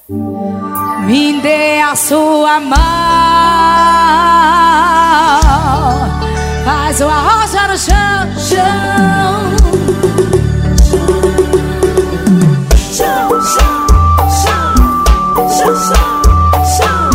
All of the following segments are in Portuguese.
Me dê a sua mão, faz uma rocha no chão, chão. Chão, chão, chão, chão, chão,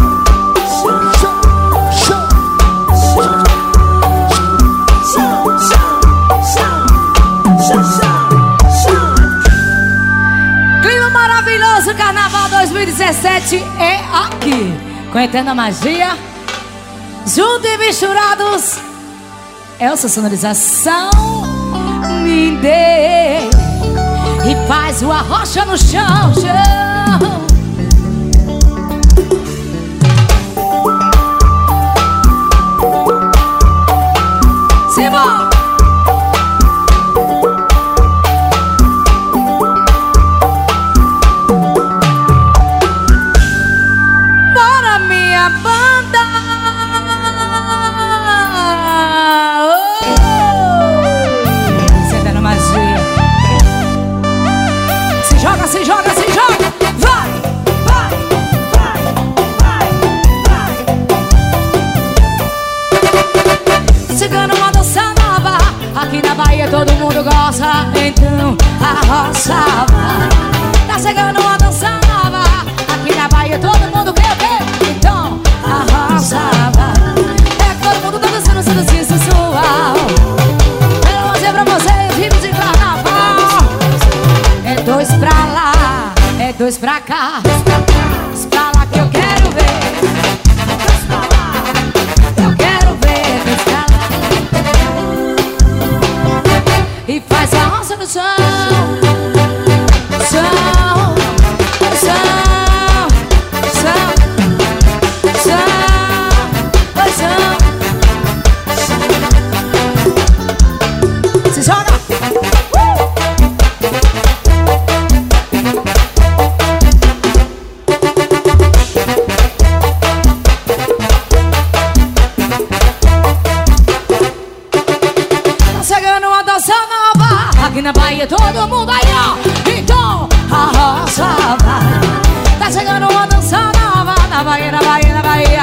chão. Clima maravilhoso, Carnaval 2017 é aqui, com a eterna magia, junto e misturados. Essa sonorização me dê e faz uma rocha no chão, chão. Simão! Bora, minha banda! Senta na magia. Se joga, se joga, se joga! Vai! Vai! Vai! Vai! Vai! Chegando uma dança nova, aqui na Bahia todo mundo gosta, então a roça vai. Tá chegando uma dança nova, aqui na Bahia todo mundo quer ver, então a roça vai. É que todo mundo tá dançando, seduzindo sensual. Quero mostrar pra vocês ritmo de carnaval. É dois pra lá, é dois pra cá, dois pra lá que eu quero ver. Dois pra lá, eu quero ver, dois pra lá. E faz a roça no chão, chão, chão, chão, chão, chão. Se joga! Tá chegando uma dança nova, aqui na Bahia todo mundo aí, ó. Então a roça vai. Tá chegando uma dança nova na Bahia, na Bahia, na Bahia.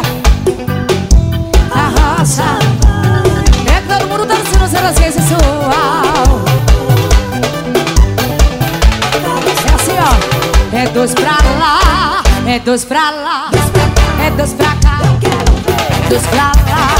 A roça vai. É que todo mundo dançando, sendo assim sensual. É assim, ó. É dois pra lá, é dois pra lá, é dois pra cá, dois pra lá.